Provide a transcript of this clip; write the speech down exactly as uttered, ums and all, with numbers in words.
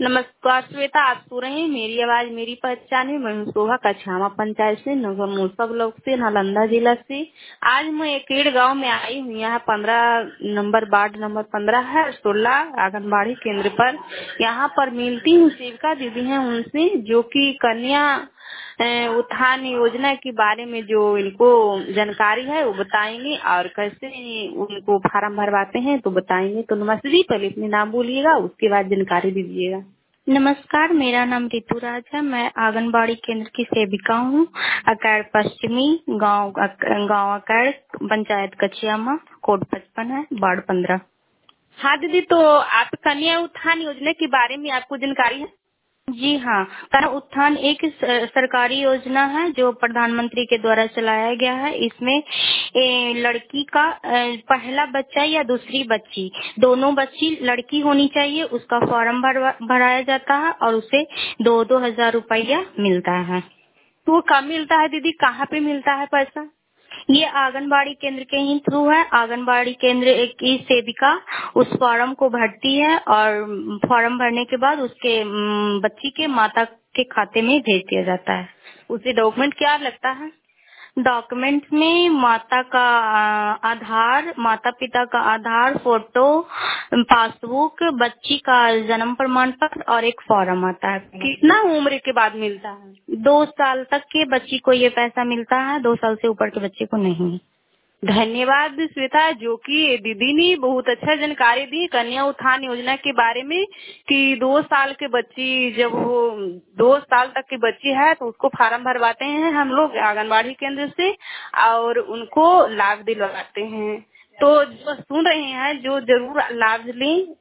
नमस्कार श्वेता, आप सुन रहे हैं मेरी आवाज मेरी पहचान में। मैं हूँ शोभा कछामा पंचायत से नगर मूसा ब्लॉक से नालंदा जिला से। आज मैं एकेड़ गांव में आई हूँ। यहाँ पंद्रह नंबर वार्ड नंबर पंद्रह है, सोलह आंगनबाड़ी केंद्र पर। यहाँ पर मिलती हूँ सेविका दीदी हैं उनसे, जो कि कन्या अ, उत्थान योजना के बारे में जो इनको जानकारी है वो बताएंगे और कैसे उनको फार्म भरवाते हैं तो बताएंगे। तो नमस्ते जी, पहले अपने नाम बोलिएगा, उसके बाद जानकारी दीजिएगा। नमस्कार, मेरा नाम ऋतुराज है। मैं आंगनबाड़ी केंद्र की सेविका हूँ। अकैड़ पश्चिमी गांव गांव अकैड़, पंचायत कचियामा, कोड पचपन है, वार्ड पंद्रह। हाँ दीदी, तो आप कन्या उत्थान योजना के बारे में आपको जानकारी है? जी हाँ, कन्या उत्थान एक स- सरकारी योजना है जो प्रधानमंत्री के द्वारा चलाया गया है। इसमें ए, लड़की का ए, पहला बच्चा या दूसरी बच्ची, दोनों बच्ची लड़की होनी चाहिए, उसका फॉर्म भरवा- भराया जाता है और उसे दो दो हजार रुपया मिलता है। तो वो कब मिलता है दीदी, कहाँ पे मिलता है पैसा? ये आंगनबाड़ी केंद्र के ही थ्रू है। आंगनबाड़ी केंद्र की सेविका उस फॉर्म को भरती है और फॉर्म भरने के बाद उसके अम, बच्ची के माता के खाते में भेज दिया जाता है। उसे डॉक्यूमेंट क्या लगता है? डॉक्यूमेंट में माता का अ, आधार, माता पिता का आधार, फोटो, पासबुक, बच्ची का जन्म प्रमाण पत्र और एक फॉर्म आता है। कितना उम्र के बाद मिलता है? दो साल तक के बच्ची को ये पैसा मिलता है, दो साल से ऊपर के बच्चे को नहीं। धन्यवाद श्वेता, जो कि दीदी ने बहुत अच्छा जानकारी दी कन्या उत्थान योजना के बारे में, कि दो साल के बच्ची जब वो दो साल तक की बच्ची है तो उसको फार्म भरवाते हैं हम लोग आंगनबाड़ी केंद्र से और उनको लाभ दिलवाते हैं। तो जो सुन रहे हैं जो जरूर लाभ लें